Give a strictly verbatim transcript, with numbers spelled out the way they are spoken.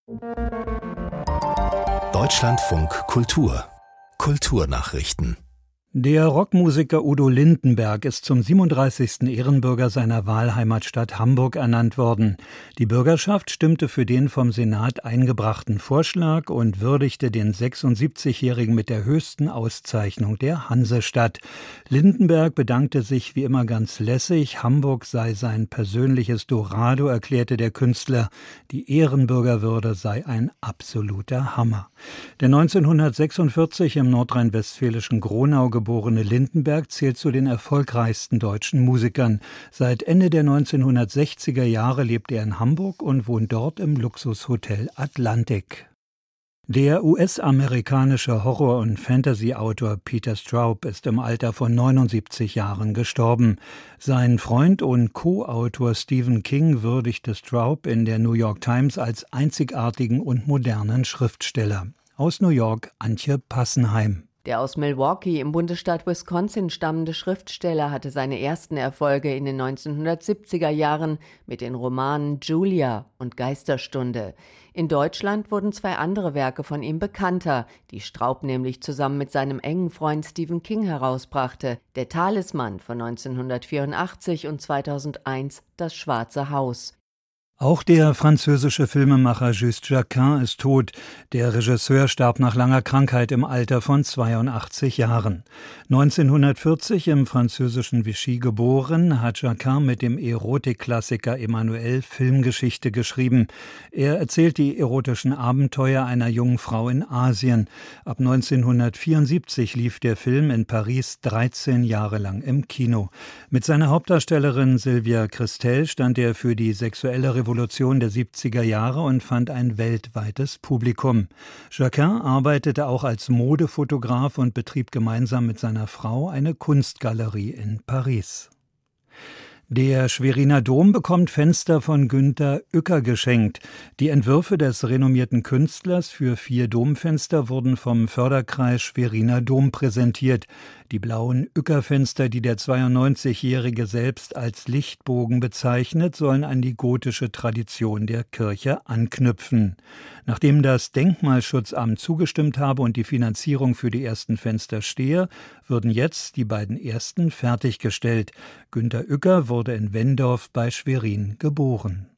Deutschlandfunk Kultur Kulturnachrichten. Der Rockmusiker Udo Lindenberg ist zum siebenunddreißigsten Ehrenbürger seiner Wahlheimatstadt Hamburg ernannt worden. Die Bürgerschaft stimmte für den vom Senat eingebrachten Vorschlag und würdigte den sechsundsiebzigjährigen mit der höchsten Auszeichnung der Hansestadt. Lindenberg bedankte sich wie immer ganz lässig. Hamburg sei sein persönliches Dorado, erklärte der Künstler. Die Ehrenbürgerwürde sei ein absoluter Hammer. Der neunzehnhundertsechsundvierzig im nordrhein-westfälischen Gronau geborene Lindenberg zählt zu den erfolgreichsten deutschen Musikern. Seit Ende der neunzehnhundertsechziger Jahre lebt er in Hamburg und wohnt dort im Luxushotel Atlantik. Der U S-amerikanische Horror- und Fantasy-Autor Peter Straub ist im Alter von neunundsiebzig Jahren gestorben. Sein Freund und Co-Autor Stephen King würdigte Straub in der New York Times als einzigartigen und modernen Schriftsteller. Aus New York Antje Passenheim. Der aus Milwaukee im Bundesstaat Wisconsin stammende Schriftsteller hatte seine ersten Erfolge in den neunzehnhundertsiebziger Jahren mit den Romanen Julia und Geisterstunde. In Deutschland wurden zwei andere Werke von ihm bekannter, die Straub nämlich zusammen mit seinem engen Freund Stephen King herausbrachte: Der Talisman von neunzehnhundertvierundachtzig und zweitausendeins Das Schwarze Haus. Auch der französische Filmemacher Juste Jacquin ist tot. Der Regisseur starb nach langer Krankheit im Alter von zweiundachtzig Jahren. neunzehnhundertvierzig im französischen Vichy geboren, hat Jacquin mit dem Erotikklassiker Emmanuel Filmgeschichte geschrieben. Er erzählt die erotischen Abenteuer einer jungen Frau in Asien. Ab neunzehnhundertvierundsiebzig lief der Film in Paris dreizehn Jahre lang im Kino. Mit seiner Hauptdarstellerin Sylvia Christel stand er für die sexuelle Revolution Revolution der siebziger Jahre und fand ein weltweites Publikum. Jacquin arbeitete auch als Modefotograf und betrieb gemeinsam mit seiner Frau eine Kunstgalerie in Paris. Der Schweriner Dom bekommt Fenster von Günter Uecker geschenkt. Die Entwürfe des renommierten Künstlers für vier Domfenster wurden vom Förderkreis Schweriner Dom präsentiert. Die blauen Uecker-Fenster, die der zweiundneunzigjährige selbst als Lichtbogen bezeichnet, sollen an die gotische Tradition der Kirche anknüpfen. Nachdem das Denkmalschutzamt zugestimmt habe und die Finanzierung für die ersten Fenster stehe, würden jetzt die beiden ersten fertiggestellt. Günter Uecker wurde in Wendorf bei Schwerin geboren.